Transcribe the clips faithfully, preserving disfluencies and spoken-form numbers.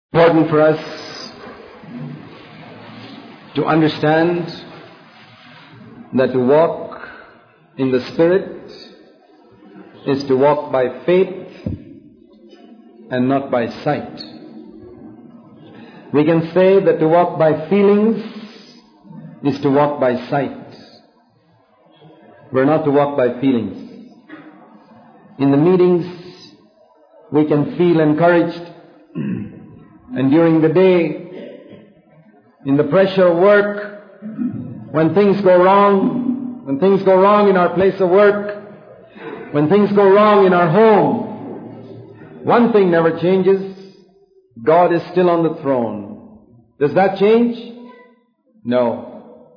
Important for us to understand that to walk in the Spirit is to walk by faith and not by sight. We can say that to walk by feelings is to walk by sight. We're not to walk by feelings. In the meetings, we can feel encouraged. And during the day, in the pressure of work, when things go wrong, when things go wrong in our place of work, when things go wrong in our home, one thing never changes. God is still on the throne. Does that change? No.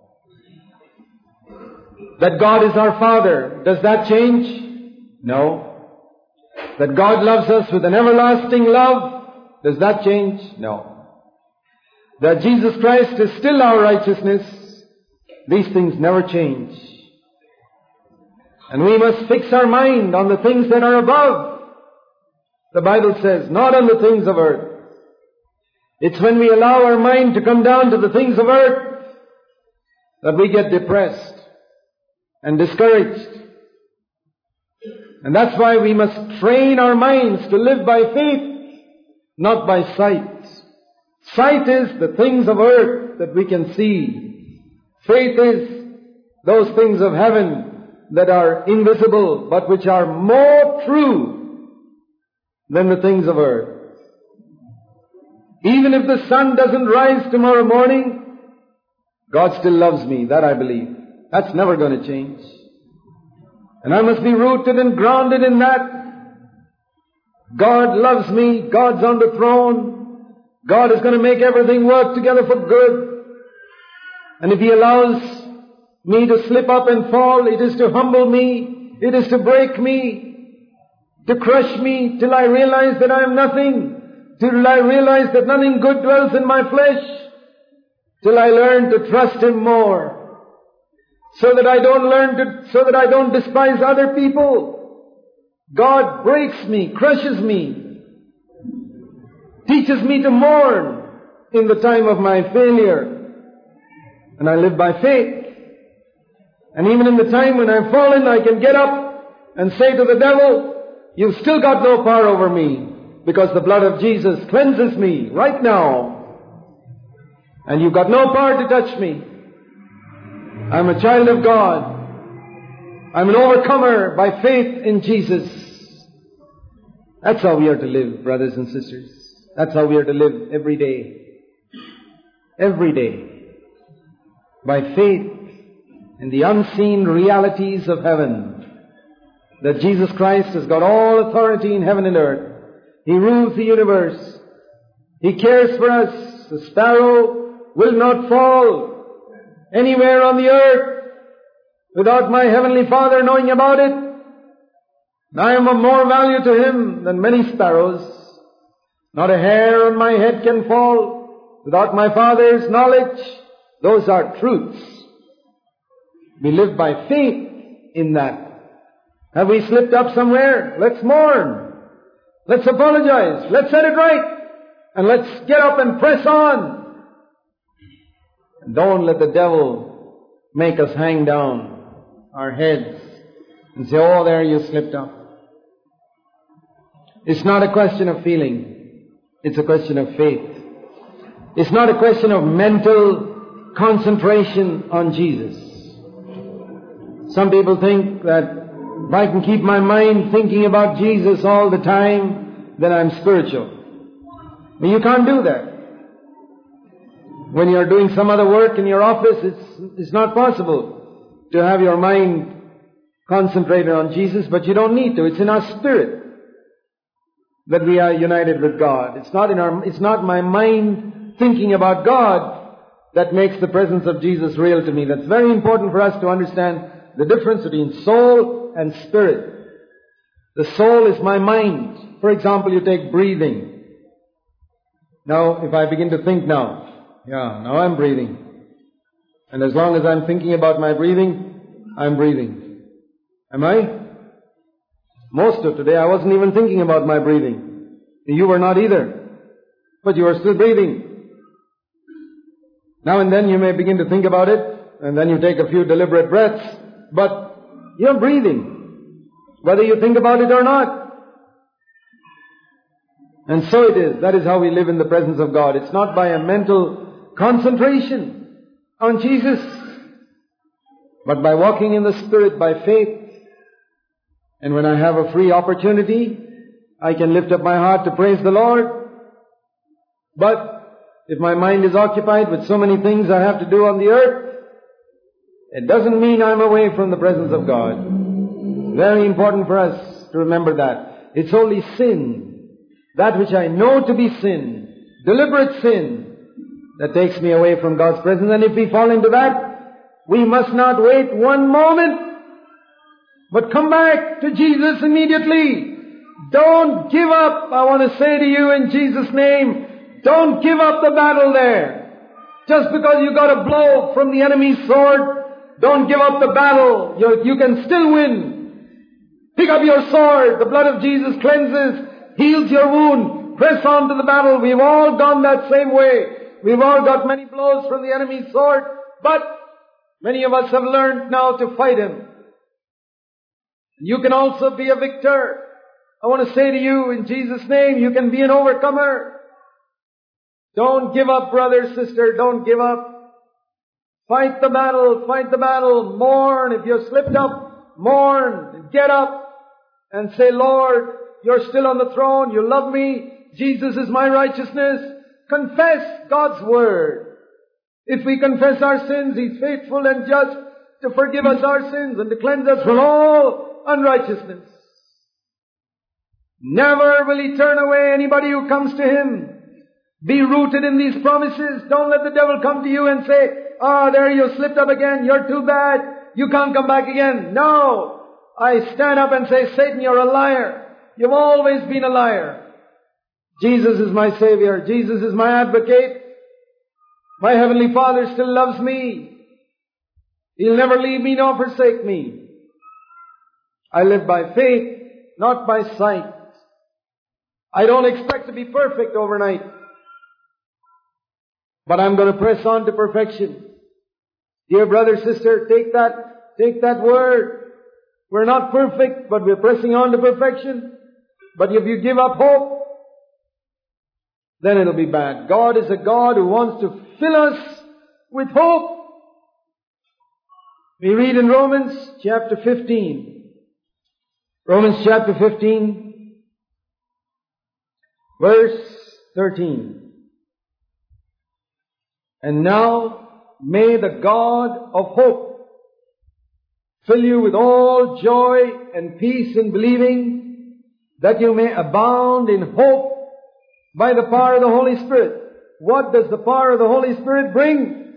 That God is our Father, does that change? No. That God loves us with an everlasting love, does that change? No. That Jesus Christ is still our righteousness, these things never change. And we must fix our mind on the things that are above. The Bible says, not on the things of earth. It's when we allow our mind to come down to the things of earth that we get depressed and discouraged. And that's why we must train our minds to live by faith, not by sight. Sight is the things of earth that we can see. Faith is those things of heaven that are invisible, but which are more true than the things of earth. Even if the sun doesn't rise tomorrow morning, God still loves me, that I believe. That's never going to change. And I must be rooted and grounded in that. God loves me. God's on the throne. God is going to make everything work together for good. And if He allows me to slip up and fall, it is to humble me. It is to break me, to crush me till I realize that I am nothing. Till I realize that nothing good dwells in my flesh. Till I learn to trust Him more. So that I don't learn to, so that I don't despise other people. God breaks me, crushes me, teaches me to mourn in the time of my failure. And I live by faith. And even in the time when I've fallen, I can get up and say to the devil, you've still got no power over me, because the blood of Jesus cleanses me right now. And you've got no power to touch me. I'm a child of God. I'm an overcomer by faith in Jesus. That's how we are to live, brothers and sisters. That's how we are to live every day. Every day. By faith in the unseen realities of heaven. That Jesus Christ has got all authority in heaven and earth. He rules the universe. He cares for us. The sparrow will not fall anywhere on the earth without my Heavenly Father knowing about it. I am of more value to Him than many sparrows. Not a hair on my head can fall without my Father's knowledge. Those are truths. We live by faith in that. Have we slipped up somewhere? Let's mourn. Let's apologize. Let's set it right. And let's get up and press on. And don't let the devil make us hang down our heads and say, oh, there you slipped up. It's not a question of feeling. It's a question of faith. It's not a question of mental concentration on Jesus. Some people think that if I can keep my mind thinking about Jesus all the time, then I'm spiritual. But you can't do that. When you're doing some other work in your office, it's, it's not possible to have your mind concentrated on Jesus, but you don't need to. It's in our spirit that we are united with God. It's not in our, it's not my mind thinking about God that makes the presence of Jesus real to me. That's very important for us to understand the difference between soul and spirit. The soul is my mind. For example, you take breathing. Now, if I begin to think now, yeah, now I'm breathing. And as long as I'm thinking about my breathing, I'm breathing. Am I? Most of today I wasn't even thinking about my breathing. You were not either. but you are still breathing. Now and then you may begin to think about it, and then you take a few deliberate breaths, but you're breathing, whether you think about it or not. And so it is. That is how we live in the presence of God. It's not by a mental concentration on Jesus, but by walking in the Spirit by faith. And when I have a free opportunity, I can lift up my heart to praise the Lord. But if my mind is occupied with so many things I have to do on the earth, it doesn't mean I'm away from the presence of God. It's very important for us to remember that. It's only sin, that which I know to be sin, deliberate sin, that takes me away from God's presence. And if we fall into that, we must not wait one moment, but come back to Jesus immediately. Don't give up. I want to say to you in Jesus' name, don't give up the battle there. Just because you got a blow from the enemy's sword, don't give up the battle. You, you can still win. Pick up your sword. The blood of Jesus cleanses, heals your wound. Press on to the battle. We've all gone that same way. We've all got many blows from the enemy's sword, but many of us have learned now to fight him. You can also be a victor. I want to say to you in Jesus' name, you can be an overcomer. Don't give up, brother, sister. Don't give up. Fight the battle. Fight the battle. Mourn. If you're slipped up, mourn. Get up and say, Lord, you're still on the throne. You love me. Jesus is my righteousness. Confess God's word. If we confess our sins, He's faithful and just to forgive us our sins and to cleanse us from all unrighteousness. Never will He turn away anybody who comes to Him. Be rooted in these promises. Don't let the devil come to you and say, ah, oh, there you slipped up again. You're too bad. You can't come back again. No. I stand up and say, Satan, you're a liar. You've always been a liar. Jesus is my Savior. Jesus is my advocate. My Heavenly Father still loves me. He'll never leave me nor forsake me. I live by faith, not by sight. I don't expect to be perfect overnight, but I'm going to press on to perfection. Dear brother, sister, take that, take that word. We're not perfect, but we're pressing on to perfection. But if you give up hope, then it'll be bad. God is a God who wants to fill us with hope. We read in Romans chapter fifteen. Romans chapter fifteen, verse thirteen. And now may the God of hope fill you with all joy and peace in believing, that you may abound in hope by the power of the Holy Spirit. What does the power of the Holy Spirit bring?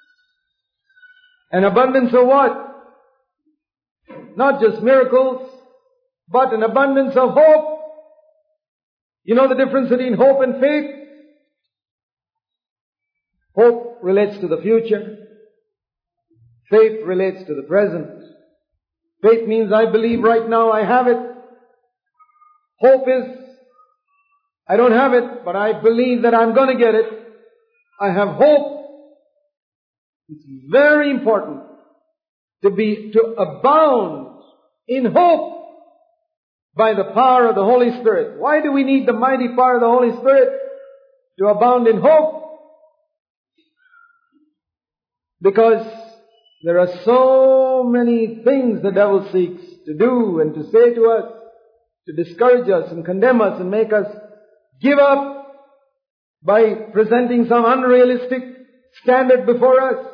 An abundance of what? Not just miracles, but an abundance of hope. You know the difference between hope and faith? Hope relates to the future. Faith relates to the present. Faith means I believe right now I have it. Hope is I don't have it, but I believe that I'm going to get it. I have hope. It's very important to be, to abound in hope by the power of the Holy Spirit. Why do we need the mighty power of the Holy Spirit? To abound in hope. Because there are so many things the devil seeks to do and to say to us, to discourage us and condemn us and make us give up by presenting some unrealistic standard before us.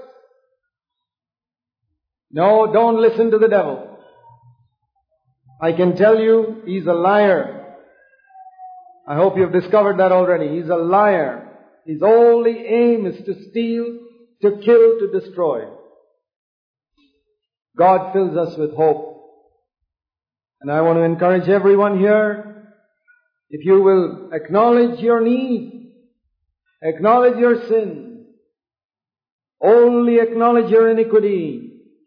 No, don't listen to the devil. I can tell you, he's a liar. I hope you've discovered that already. He's a liar. His only aim is to steal, to kill, to destroy. God fills us with hope. And I want to encourage everyone here, if you will acknowledge your need, acknowledge your sin, only acknowledge your iniquity.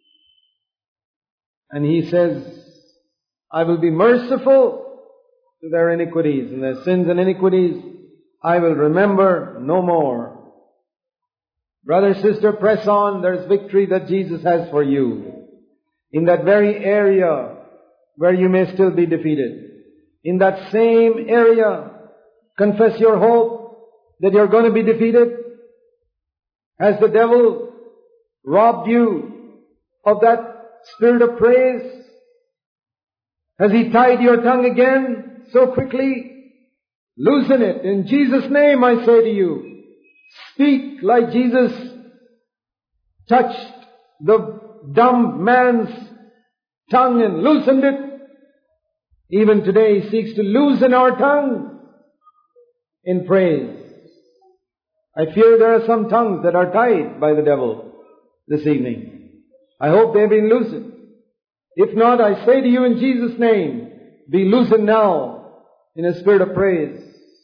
And He says, I will be merciful to their iniquities and their sins and iniquities. I will remember no more. Brother, sister, press on. There's victory that Jesus has for you. In that very area where you may still be defeated. In that same area, confess your hope that you're going to be defeated. Has the devil robbed you of that spirit of praise? Has he tied your tongue again so quickly? Loosen it. In Jesus' name I say to you, speak like Jesus touched the dumb man's tongue and loosened it. Even today He seeks to loosen our tongue in praise. I fear there are some tongues that are tied by the devil this evening. I hope they've been loosened. If not, I say to you in Jesus' name, be loosened now in a spirit of praise.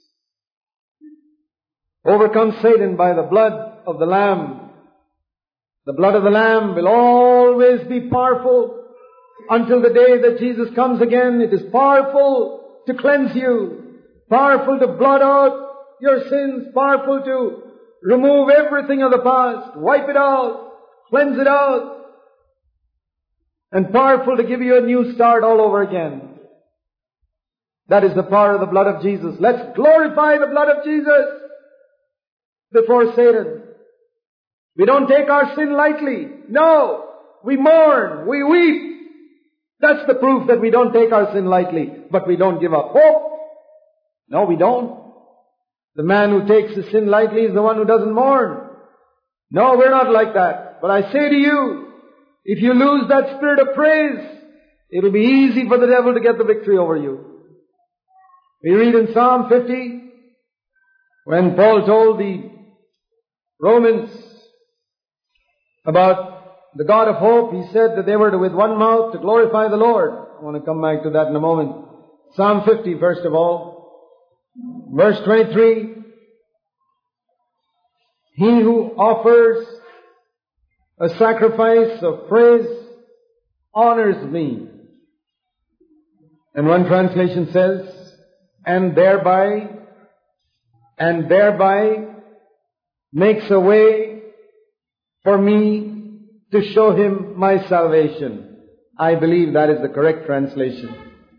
Overcome Satan by the blood of the Lamb. The blood of the Lamb will always be powerful until the day that Jesus comes again. It is powerful to cleanse you, powerful to blot out your sins, powerful to remove everything of the past, wipe it out, cleanse it out, and powerful to give you a new start all over again. That is the power of the blood of Jesus. Let's glorify the blood of Jesus before Satan. We don't take our sin lightly. No, we mourn, we weep. That's the proof that we don't take our sin lightly, but we don't give up hope. No, we don't. The man who takes his sin lightly is the one who doesn't mourn. No, we're not like that. But I say to you, if you lose that spirit of praise, it'll be easy for the devil to get the victory over you. We read in Psalm fifty, when Paul told the Romans about the God of hope, he said that they were to, with one mouth to glorify the Lord. I want to come back to that in a moment. Psalm fifty, first of all. Verse twenty-three. He who offers a sacrifice of praise honors me. And one translation says, and thereby, and thereby makes a way for me to show him my salvation. I believe that is the correct translation.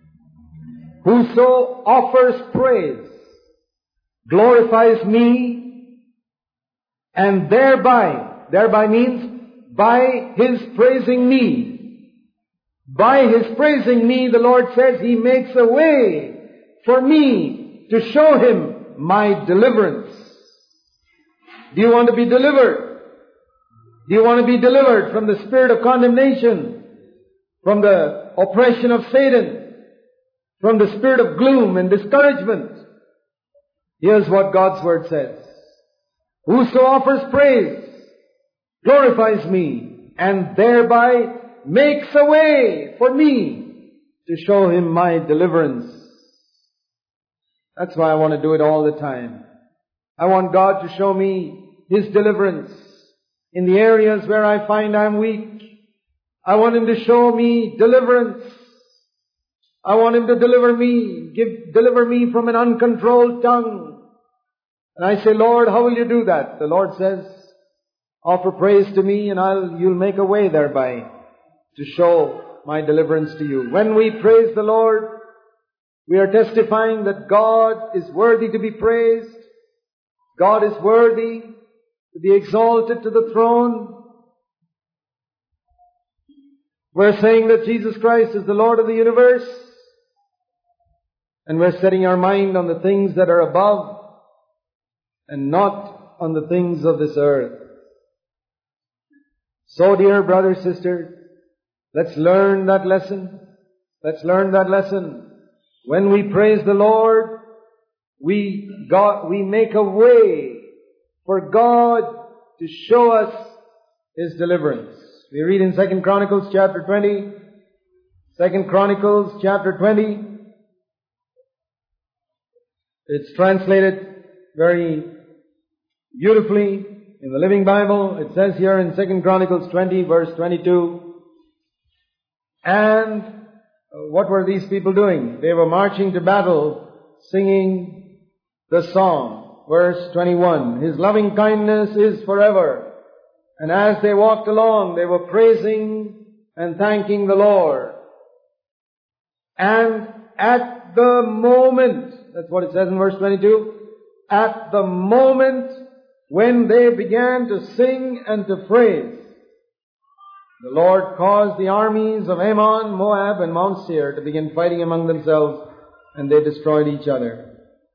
Whoso offers praise glorifies me, and thereby, thereby means by his praising me. By his praising me, the Lord says, He makes a way for me to show him my deliverance. Do you want to be delivered? Do you want to be delivered from the spirit of condemnation, from the oppression of Satan, from the spirit of gloom and discouragement? Here's what God's Word says. Whoso offers praise glorifies me, and thereby makes a way for me to show him my deliverance. That's why I want to do it all the time. I want God to show me His deliverance in the areas where I find I'm weak. I want Him to show me deliverance. I want Him to deliver me, give, deliver me from an uncontrolled tongue. And I say, Lord, how will you do that? The Lord says, offer praise to me and I'll, you'll make a way thereby to show my deliverance to you. When we praise the Lord, we are testifying that God is worthy to be praised. God is worthy to be exalted to the throne. We're saying that Jesus Christ is the Lord of the universe. And we're setting our mind on the things that are above and not on the things of this earth. So, dear brother, sister, let's learn that lesson. Let's learn that lesson. When we praise the Lord, we God, we make a way for God to show us His deliverance. We read in Second Chronicles chapter twenty. Second Chronicles chapter twenty. It's translated very beautifully in the Living Bible. It says here in Second Chronicles twenty, verse twenty-two, and what were these people doing? They were marching to battle, singing the song. verse twenty-one. His loving kindness is forever. And as they walked along, they were praising and thanking the Lord. And at the moment, that's what it says in verse twenty-two, at the moment when they began to sing and to praise, the Lord caused the armies of Ammon, Moab, and Mount Seir to begin fighting among themselves, and they destroyed each other.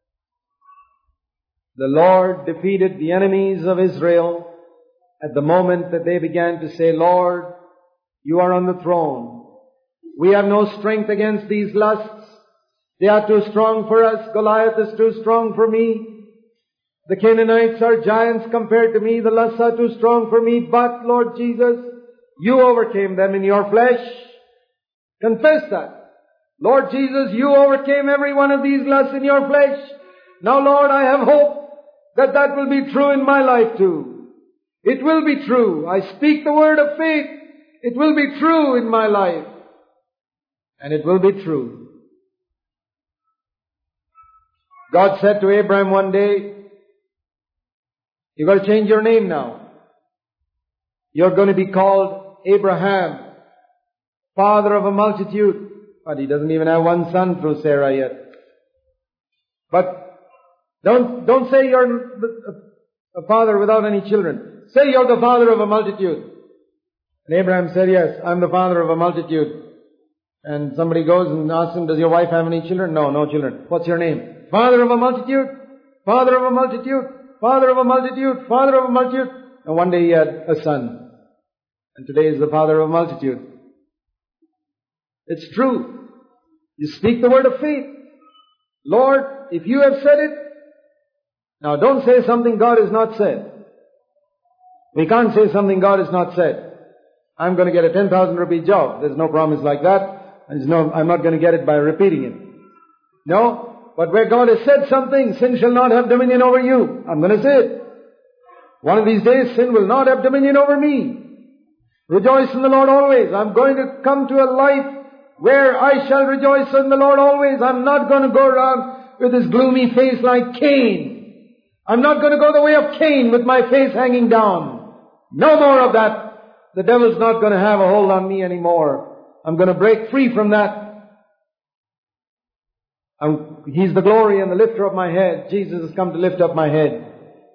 The Lord defeated the enemies of Israel at the moment that they began to say, Lord, you are on the throne. We have no strength against these lusts. They are too strong for us. Goliath is too strong for me. The Canaanites are giants compared to me. The lusts are too strong for me. But, Lord Jesus, you overcame them in your flesh. Confess that. Lord Jesus, you overcame every one of these lusts in your flesh. Now, Lord, I have hope that that will be true in my life too. It will be true. I speak the word of faith. It will be true in my life. And it will be true. God said to Abraham one day, you've got to change your name now. You're going to be called Abraham, father of a multitude. But he doesn't even have one son through Sarah yet. But don't, don't say you're a father without any children. Say you're the father of a multitude. And Abraham said, yes, I'm the father of a multitude. And somebody goes and asks him, does your wife have any children? No, no children. What's your name? Father of a multitude, father of a multitude, father of a multitude, father of a multitude. And one day he had a son. And today is the father of a multitude. It's true. You speak the word of faith. Lord, if you have said it, now don't say something God has not said. We can't say something God has not said. I'm going to get a ten thousand rupee job. There's no promise like that. There's no, I'm not going to get it by repeating it. No. But where God has said something, sin shall not have dominion over you. I'm going to say it. One of these days, sin will not have dominion over me. Rejoice in the Lord always. I'm going to come to a life where I shall rejoice in the Lord always. I'm not going to go around with this gloomy face like Cain. I'm not going to go the way of Cain with my face hanging down. No more of that. The devil's not going to have a hold on me anymore. I'm going to break free from that. I'm, he's the glory and the lifter of my head. Jesus has come to lift up my head.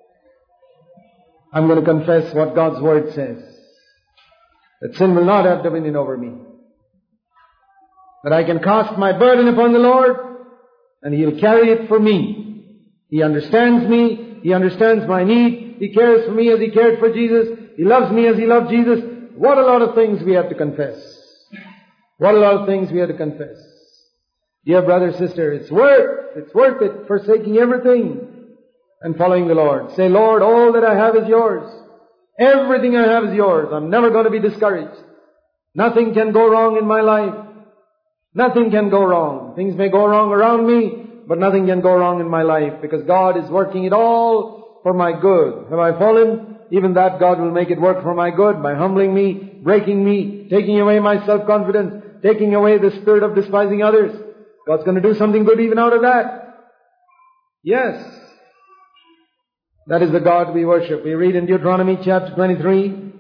I'm going to confess what God's word says. That sin will not have dominion over me. That I can cast my burden upon the Lord and He'll carry it for me. He understands me. He understands my need. He cares for me as He cared for Jesus. He loves me as He loved Jesus. What a lot of things we have to confess. What a lot of things we have to confess. Dear brother, sister, it's worth, it's worth it forsaking everything and following the Lord. Say, Lord, all that I have is yours. Everything I have is yours. I'm never going to be discouraged. Nothing can go wrong in my life. Nothing can go wrong. Things may go wrong around me, but nothing can go wrong in my life because God is working it all for my good. Have I fallen? Even that God will make it work for my good by humbling me, breaking me, taking away my self-confidence, taking away the spirit of despising others. God's going to do something good even out of that. Yes. That is the God we worship. We read in Deuteronomy chapter twenty-three.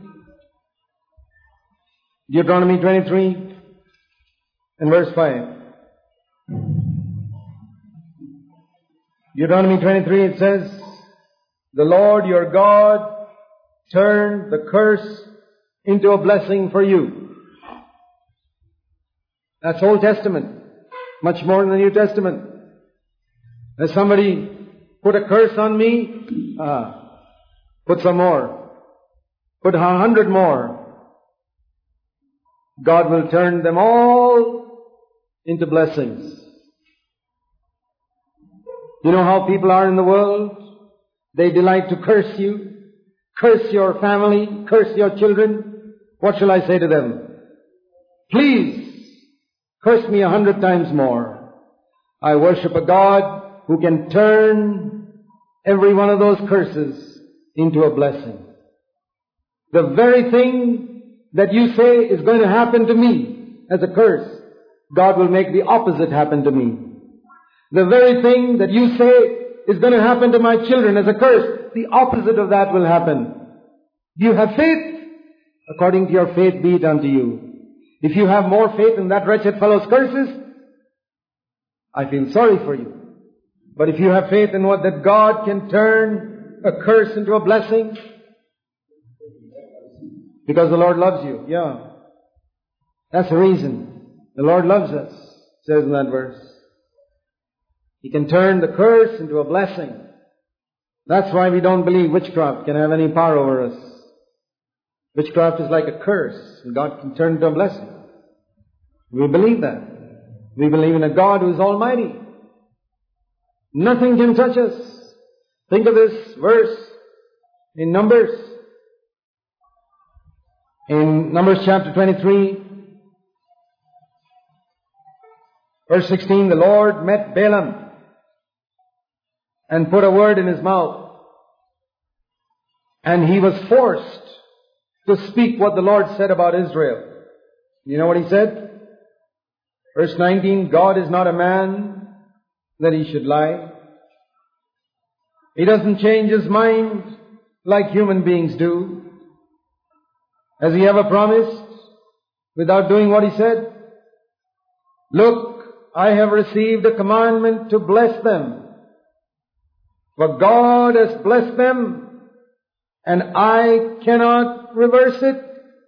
Deuteronomy twenty-three and verse five. Deuteronomy twenty-three, it says, the Lord your God turned the curse into a blessing for you. That's Old Testament. Much more than the New Testament. As somebody put a curse on me, ah, put some more. Put a hundred more. God will turn them all into blessings. You know how people are in the world? They delight to curse you, curse your family, curse your children. What shall I say to them? Please, curse me a hundred times more. I worship a God who can turn every one of those curses into a blessing. The very thing that you say is going to happen to me as a curse, God will make the opposite happen to me. The very thing that you say is going to happen to my children as a curse. The opposite of that will happen. Do you have faith? According to your faith be it unto you. If you have more faith in that wretched fellow's curses, I feel sorry for you. But if you have faith in what that God can turn a curse into a blessing, because the Lord loves you, yeah. That's the reason. The Lord loves us, it says in that verse. He can turn the curse into a blessing. That's why we don't believe witchcraft can have any power over us. Witchcraft is like a curse, and God can turn it into a blessing. We believe that. We believe in a God who is almighty. Nothing can touch us. Think of this verse in Numbers. In Numbers chapter twenty-three, verse sixteen, the Lord met Balaam and put a word in his mouth. And he was forced to speak what the Lord said about Israel. You know what he said? Verse nineteen, God is not a man that he should lie. He doesn't change his mind like human beings do. Has he ever promised without doing what he said? Look, I have received a commandment to bless them. For God has blessed them, and I cannot reverse it.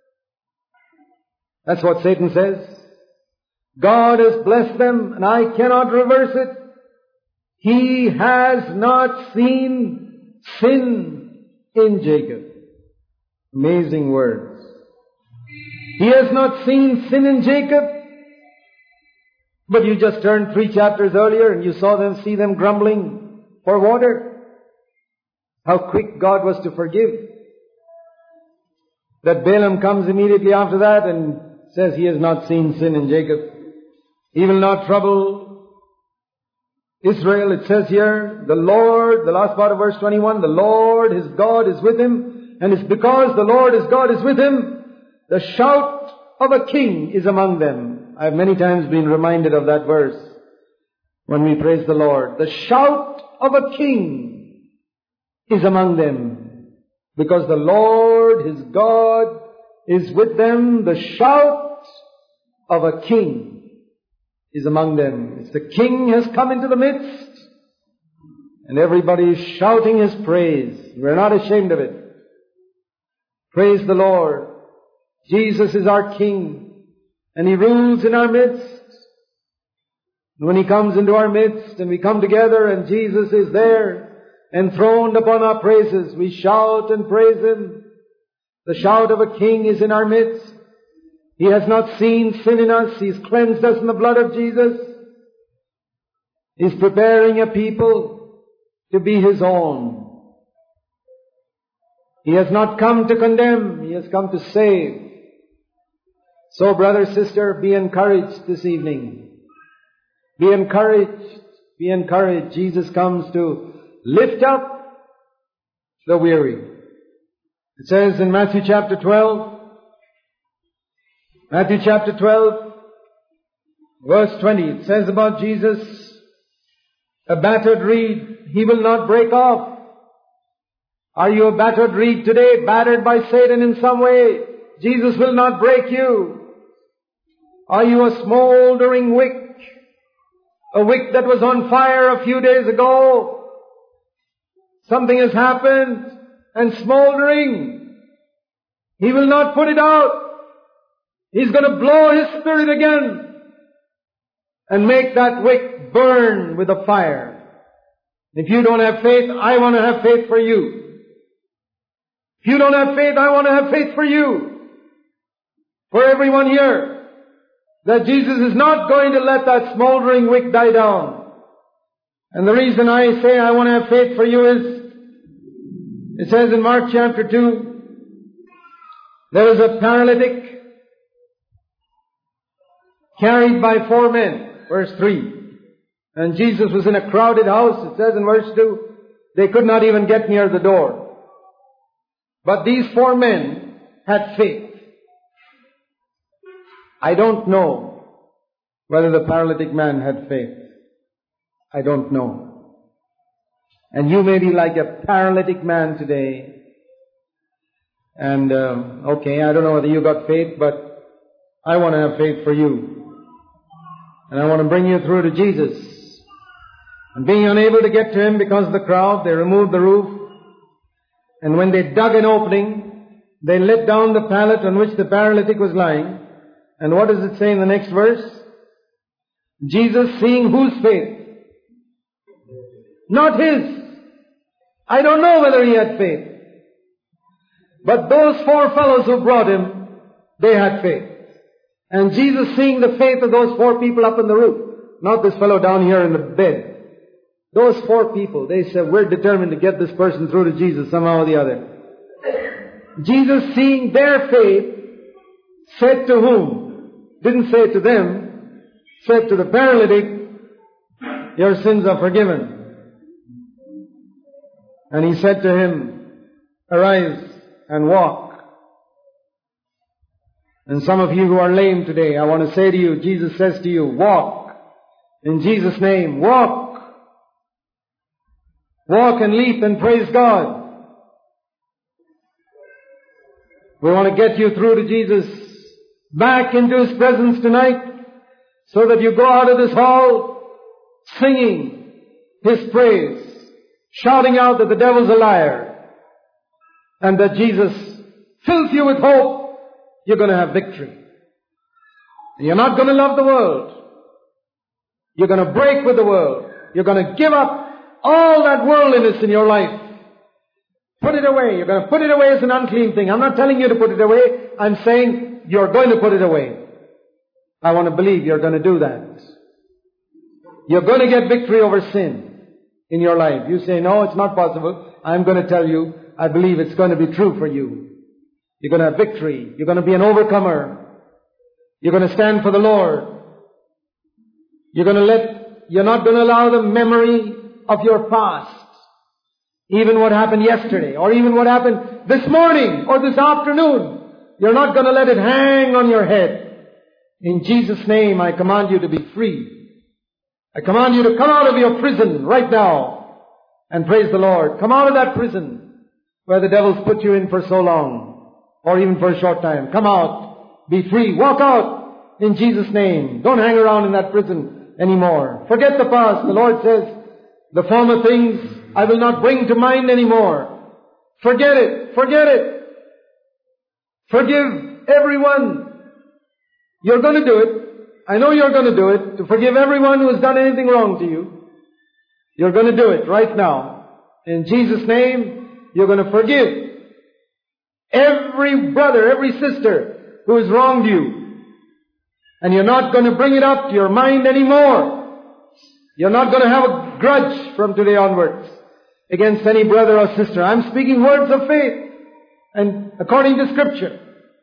That's what Satan says. God has blessed them, and I cannot reverse it. He has not seen sin in Jacob. Amazing words. He has not seen sin in Jacob. But you just turned three chapters earlier and you saw them, see them grumbling for water. How quick God was to forgive. That Balaam comes immediately after that and says he has not seen sin in Jacob. He will not trouble Israel. It says here, the Lord, the last part of verse twenty-one, the Lord, his God, is with him. And it's because the Lord, his God, is with him, the shout of a king is among them. I have many times been reminded of that verse when we praise the Lord. The shout of a king is among them. Because the Lord, his God, is with them. The shout of a king is among them. It's the king has come into the midst. And everybody is shouting his praise. We're not ashamed of it. Praise the Lord. Jesus is our King, and he rules in our midst. And when he comes into our midst, and we come together, and Jesus is there, enthroned upon our praises, we shout and praise him. The shout of a king is in our midst. He has not seen sin in us. He's cleansed us in the blood of Jesus. He's preparing a people to be his own. He has not come to condemn. He has come to save. So, brother, sister, be encouraged this evening. Be encouraged. Be encouraged. Jesus comes to lift up the weary. It says in Matthew chapter twelve, Matthew chapter twelve, verse twenty, it says about Jesus, a battered reed he will not break off. Are you a battered reed today, battered by Satan in some way? Jesus will not break you. Are you a smoldering wick? A wick that was on fire a few days ago? Something has happened and smoldering. He will not put it out. He's going to blow his Spirit again and make that wick burn with a fire. If you don't have faith, I want to have faith for you. If you don't have faith, I want to have faith for you. For everyone here. That Jesus is not going to let that smoldering wick die down. And the reason I say I want to have faith for you is, it says in Mark chapter two, there was a paralytic carried by four men, verse three. And Jesus was in a crowded house, it says in verse two, they could not even get near the door. But these four men had faith. I don't know whether the paralytic man had faith. I don't know. And you may be like a paralytic man today. And, uh, okay, I don't know whether you got faith, but I want to have faith for you. And I want to bring you through to Jesus. And being unable to get to Him because of the crowd, they removed the roof. And when they dug an opening, they let down the pallet on which the paralytic was lying. And what does it say in the next verse? Jesus, seeing whose faith? Not his. I don't know whether he had faith. But those four fellows who brought him, they had faith. And Jesus, seeing the faith of those four people up on the roof, not this fellow down here in the bed. Those four people, they said, we're determined to get this person through to Jesus somehow or the other. Jesus, seeing their faith, said to whom? Didn't say to them, said to the paralytic, your sins are forgiven. And He said to him, arise and walk. And some of you who are lame today, I want to say to you, Jesus says to you, walk. In Jesus' name, walk. Walk and leap and praise God. We want to get you through to Jesus, back into His presence tonight, so that you go out of this hall singing His praise, shouting out that the devil's a liar, and that Jesus fills you with hope. You're going to have victory. And you're not going to love the world. You're going to break with the world. You're going to give up all that worldliness in your life. Put it away. You're going to put it away as an unclean thing. I'm not telling you to put it away. I'm saying you're going to put it away. I want to believe you're going to do that. You're going to get victory over sin in your life. You say, no, it's not possible. I'm going to tell you, I believe it's going to be true for you. You're going to have victory. You're going to be an overcomer. You're going to stand for the Lord. You're going to let, you're not going to allow the memory of your past, even what happened yesterday, or even what happened this morning or this afternoon. You're not going to let it hang on your head. In Jesus' name, I command you to be free. I command you to come out of your prison right now and praise the Lord. Come out of that prison where the devil's put you in for so long, or even for a short time. Come out. Be free. Walk out in Jesus' name. Don't hang around in that prison anymore. Forget the past. The Lord says, the former things I will not bring to mind anymore. Forget it. Forget it. Forgive everyone. You're going to do it. I know you're going to do it. To forgive everyone who has done anything wrong to you. You're going to do it right now. In Jesus' name, you're going to forgive every brother, every sister who has wronged you. And you're not going to bring it up to your mind anymore. You're not going to have a grudge from today onwards against any brother or sister. I'm speaking words of faith and according to Scripture.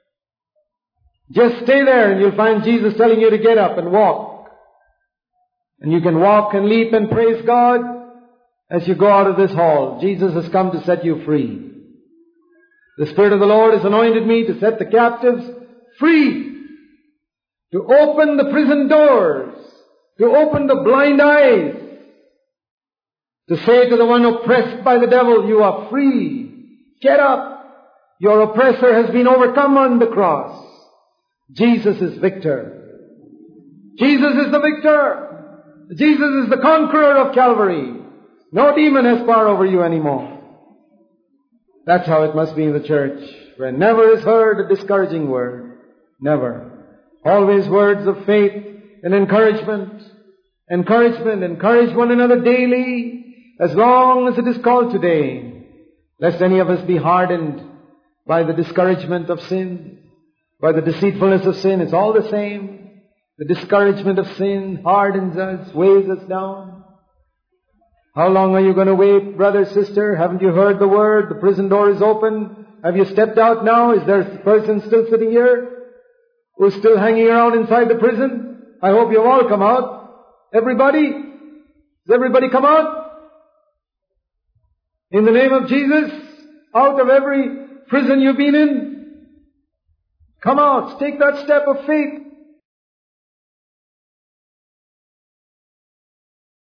Just stay there and you'll find Jesus telling you to get up and walk. And you can walk and leap and praise God as you go out of this hall. Jesus has come to set you free. The Spirit of the Lord has anointed me to set the captives free, to open the prison doors, to open the blind eyes, to say to the one oppressed by the devil, you are free. Get up. Your oppressor has been overcome on the cross. Jesus is victor. Jesus is the victor. Jesus is the conqueror of Calvary. No demon has power over you anymore. That's how it must be in the church, where never is heard a discouraging word. Never. Always words of faith and encouragement. Encouragement. Encourage one another daily, as long as it is called today, lest any of us be hardened by the discouragement of sin, by the deceitfulness of sin. It's all the same. The discouragement of sin hardens us, weighs us down. How long are you going to wait, brother, sister? Haven't you heard the word? The prison door is open. Have you stepped out now? Is there a person still sitting here who's still hanging around inside the prison? I hope you've all come out. Everybody? Has everybody come out? In the name of Jesus, out of every prison you've been in, come out. Take that step of faith.